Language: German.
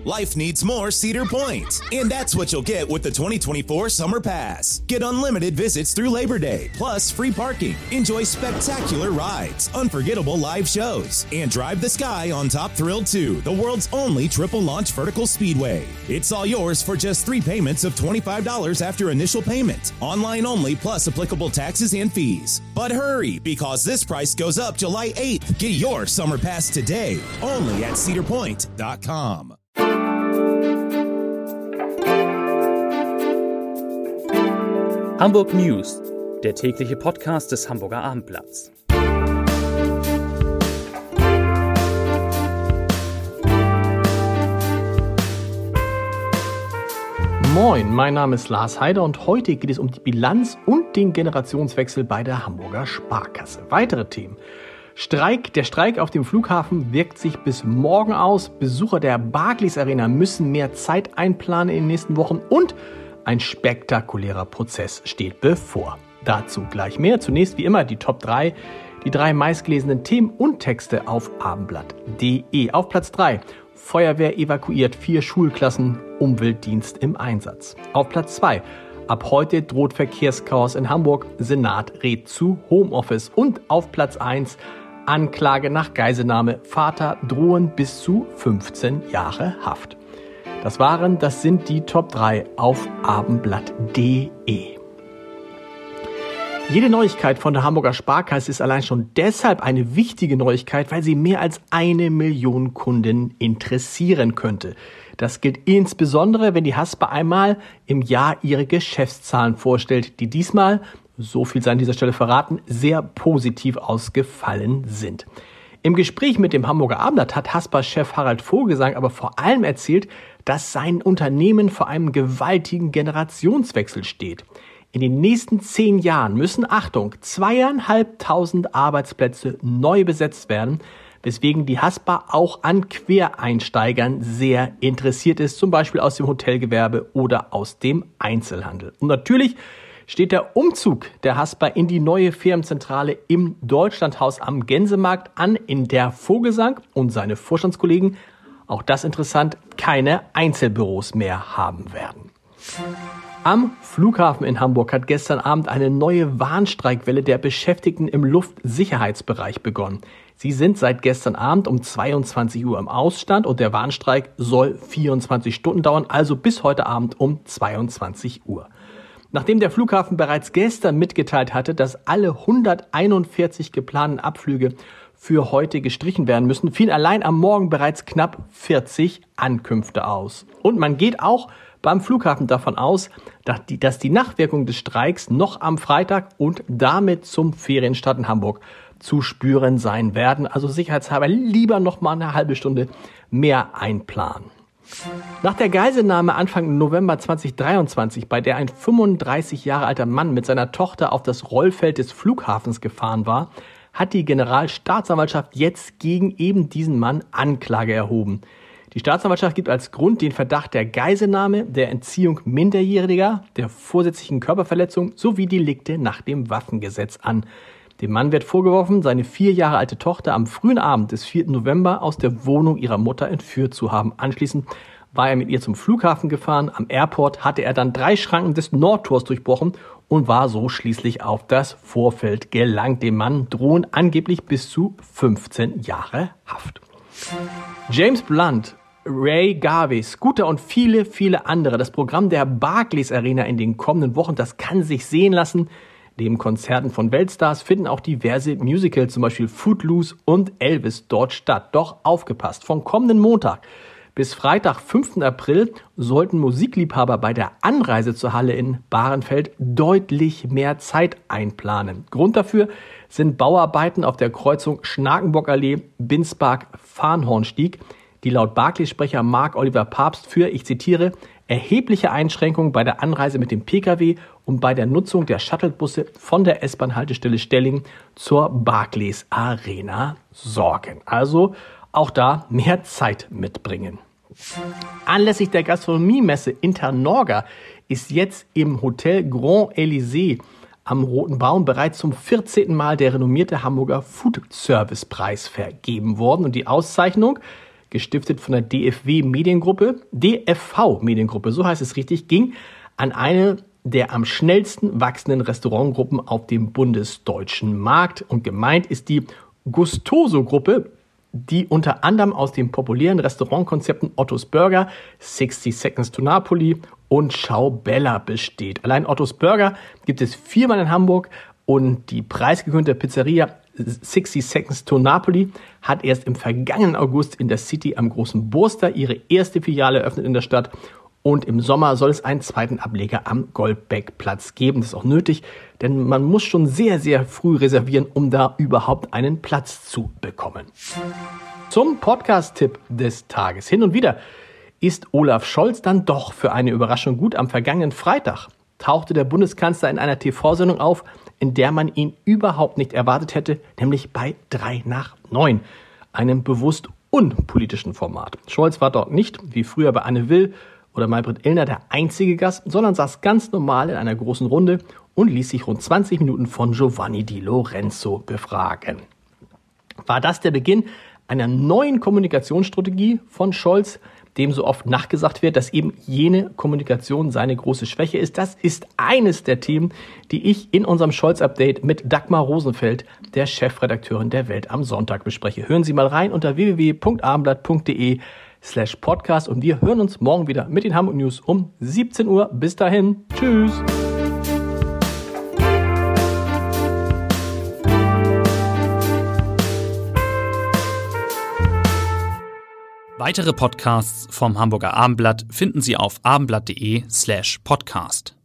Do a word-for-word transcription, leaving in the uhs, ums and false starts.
Life needs more Cedar Point, and that's what you'll get with the twenty twenty-four Summer Pass. Get unlimited visits through Labor Day, plus free parking. Enjoy spectacular rides, unforgettable live shows, and drive the sky on Top Thrill two, the world's only triple-launch vertical speedway. It's all yours for just three payments of twenty-five dollars after initial payment. Online only, plus applicable taxes and fees. But hurry, because this price goes up July eighth. Get your Summer Pass today, only at cedar point dot com. Hamburg News, der tägliche Podcast des Hamburger Abendblatts. Moin, mein Name ist Lars Heider und heute geht es um die Bilanz und den Generationswechsel bei der Hamburger Sparkasse. Weitere Themen: Streik. Der Streik auf dem Flughafen wirkt sich bis morgen aus. Besucher der Barclays Arena müssen mehr Zeit einplanen in den nächsten Wochen und ein spektakulärer Prozess steht bevor. Dazu gleich mehr. Zunächst wie immer die Top drei, die drei meistgelesenen Themen und Texte auf abendblatt punkt de. Auf Platz drei: Feuerwehr evakuiert vier Schulklassen, Umweltdienst im Einsatz. Auf Platz zwei: Ab heute droht Verkehrschaos in Hamburg, Senat rät zu Homeoffice. Und auf Platz eins: Anklage nach Geiselnahme, Vater drohen bis zu fünfzehn Jahre Haft. Das waren, das sind die Top drei auf abendblatt punkt de. Jede Neuigkeit von der Hamburger Sparkasse ist allein schon deshalb eine wichtige Neuigkeit, weil sie mehr als eine Million Kunden interessieren könnte. Das gilt insbesondere, wenn die Haspa einmal im Jahr ihre Geschäftszahlen vorstellt, die diesmal, so viel sei an dieser Stelle verraten, sehr positiv ausgefallen sind. Im Gespräch mit dem Hamburger Abendblatt hat Haspa-Chef Harald Vogelsang aber vor allem erzählt, dass sein Unternehmen vor einem gewaltigen Generationswechsel steht. In den nächsten zehn Jahren müssen, Achtung, zweieinhalbtausend Arbeitsplätze neu besetzt werden, weswegen die Haspa auch an Quereinsteigern sehr interessiert ist, zum Beispiel aus dem Hotelgewerbe oder aus dem Einzelhandel. Und natürlich steht der Umzug der Haspa in die neue Firmenzentrale im Deutschlandhaus am Gänsemarkt an, in der Vogelsang und seine Vorstandskollegen, auch das interessant, keine Einzelbüros mehr haben werden. Am Flughafen in Hamburg hat gestern Abend eine neue Warnstreikwelle der Beschäftigten im Luftsicherheitsbereich begonnen. Sie sind seit gestern Abend um zweiundzwanzig Uhr im Ausstand und der Warnstreik soll vierundzwanzig Stunden dauern, also bis heute Abend um zweiundzwanzig Uhr. Nachdem der Flughafen bereits gestern mitgeteilt hatte, dass alle hunderteinundvierzig geplanten Abflüge für heute gestrichen werden müssen, fielen allein am Morgen bereits knapp vierzig Ankünfte aus. Und man geht auch beim Flughafen davon aus, dass die, dass die Nachwirkungen des Streiks noch am Freitag und damit zum Ferienstart in Hamburg zu spüren sein werden. Also sicherheitshalber lieber noch mal eine halbe Stunde mehr einplanen. Nach der Geiselnahme Anfang November zweitausenddreiundzwanzig, bei der ein fünfunddreißig Jahre alter Mann mit seiner Tochter auf das Rollfeld des Flughafens gefahren war, hat die Generalstaatsanwaltschaft jetzt gegen eben diesen Mann Anklage erhoben. Die Staatsanwaltschaft gibt als Grund den Verdacht der Geiselnahme, der Entziehung Minderjähriger, der vorsätzlichen Körperverletzung sowie Delikte nach dem Waffengesetz an. Dem Mann wird vorgeworfen, seine vier Jahre alte Tochter am frühen Abend des vierten November aus der Wohnung ihrer Mutter entführt zu haben. Anschließend war er mit ihr zum Flughafen gefahren. Am Airport hatte er dann drei Schranken des Nordtors durchbrochen und war so schließlich auf das Vorfeld gelangt. Dem Mann drohen angeblich bis zu fünfzehn Jahre Haft. James Blunt, Ray Garvey, Scooter und viele, viele andere. Das Programm der Barclays Arena in den kommenden Wochen, das kann sich sehen lassen. Neben Konzerten von Weltstars finden auch diverse Musicals, zum Beispiel Footloose und Elvis, dort statt. Doch aufgepasst, vom kommenden Montag bis Freitag, fünften April, sollten Musikliebhaber bei der Anreise zur Halle in Bahrenfeld deutlich mehr Zeit einplanen. Grund dafür sind Bauarbeiten auf der Kreuzung Schnakenbockallee, Binspark-Farnhornstieg, die laut Barclays-Sprecher Marc-Oliver Papst für, ich zitiere, erhebliche Einschränkungen bei der Anreise mit dem Pkw und bei der Nutzung der Shuttlebusse von der S-Bahn-Haltestelle Stellingen zur Barclays Arena sorgen. Also auch da mehr Zeit mitbringen. Anlässlich der Gastronomiemesse Internorga ist jetzt im Hotel Grand Elysée am Roten Baum bereits zum vierzehnten Mal der renommierte Hamburger Food Service Preis vergeben worden. Und die Auszeichnung gestiftet von der D F W Mediengruppe, D F V Mediengruppe, so heißt es richtig, ging an eine der am schnellsten wachsenden Restaurantgruppen auf dem bundesdeutschen Markt. Und gemeint ist die Gustoso-Gruppe, die unter anderem aus den populären Restaurantkonzepten Ottos Burger, sixty Seconds to Napoli und Ciao Bella besteht. Allein Ottos Burger gibt es viermal in Hamburg und die preisgekrönte Pizzeria sixty Seconds to Napoli hat erst im vergangenen August in der City am Großen Burster ihre erste Filiale eröffnet in der Stadt. Und im Sommer soll es einen zweiten Ableger am Goldbeckplatz geben. Das ist auch nötig, denn man muss schon sehr, sehr früh reservieren, um da überhaupt einen Platz zu bekommen. Zum Podcast-Tipp des Tages. Hin und wieder ist Olaf Scholz dann doch für eine Überraschung gut. Am vergangenen Freitag tauchte der Bundeskanzler in einer T V-Sendung auf, in der man ihn überhaupt nicht erwartet hätte, nämlich bei drei nach neun, einem bewusst unpolitischen Format. Scholz war dort nicht, wie früher bei Anne Will oder Maybrit Illner, der einzige Gast, sondern saß ganz normal in einer großen Runde und ließ sich rund zwanzig Minuten von Giovanni Di Lorenzo befragen. War das der Beginn einer neuen Kommunikationsstrategie von Scholz, dem so oft nachgesagt wird, dass eben jene Kommunikation seine große Schwäche ist? Das ist eines der Themen, die ich in unserem Scholz-Update mit Dagmar Rosenfeld, der Chefredakteurin der Welt, am Sonntag bespreche. Hören Sie mal rein unter w w w punkt abendblatt punkt d e slash podcast und wir hören uns morgen wieder mit den Hamburg News um siebzehn Uhr. Bis dahin. Tschüss. Weitere Podcasts vom Hamburger Abendblatt finden Sie auf abendblatt punkt de slash podcast.